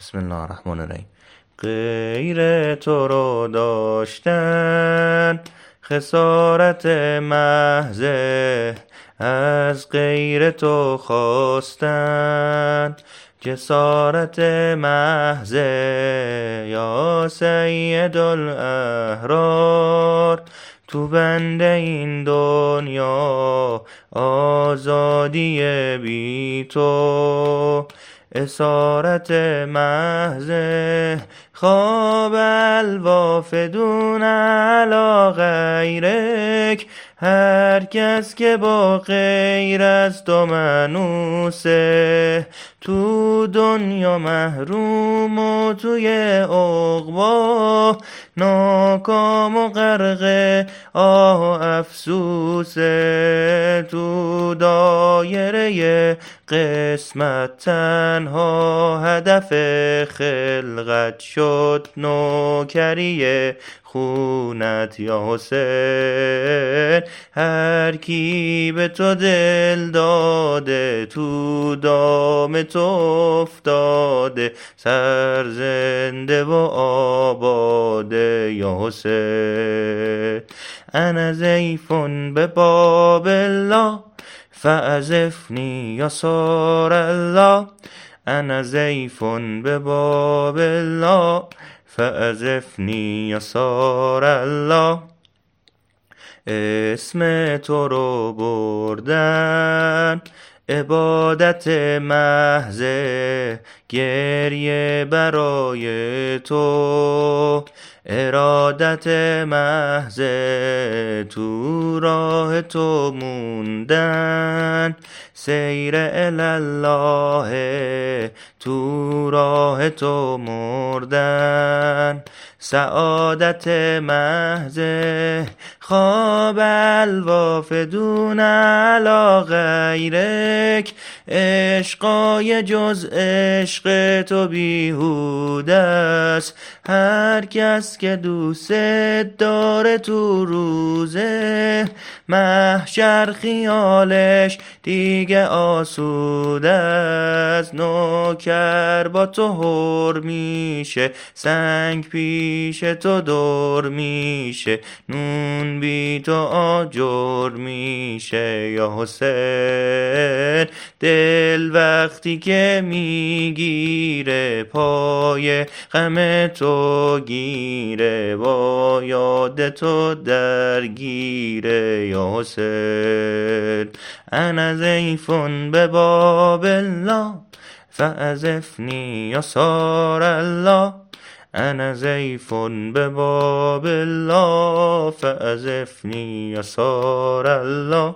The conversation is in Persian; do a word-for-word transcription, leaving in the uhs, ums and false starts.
بسم الله الرحمن الرحیم. غیر تو رو داشتن خسارت محضه، از غیر تو خواستن جسارت محضه. یا سید الاحرار تو بند این دنیا آزادی بی تو اسارت محضه. خواب الوافدون علی غیرک، هر کس که با غیر از تو منوسه تو دنیا محروم و توی عقبا ناکام و غرق آه و افسوسه. تو دایره قسمت تنها هدف خلقت شد نوکری خونت یا حسین. هر کی به تو دل داده تو دام تو افتاده، سرزنده و آباده یا حسین. انا زیفون به باب الله فعزفنی یا سار الله. انا زیفون به باب الله فعزفنی یا سار الله. اسم تو رو بردن عبادت محضه، گریه برای تو ارادت محضه. تو راه تو موندن سیر الله، تو راه تو مردن سعادت محضه. خواب الوافدون علی غیرک، عشقای جز عشق تو بیهوده است. هر کس که دوست داره تو روزه محشر خیالش دیگه آسوده است. نوکر با تو هر میشه، سنگ پیش تو دور میشه، نون بی تو آجر میشه یا حسین. دل وقتی که میگیره پای غم تو گیره، با یاد تو درگیره یا حسین. انا زیفون به باب الله فعزفنی یا سار الله. انا زیفون به باب الله فعزفنی یا سار الله.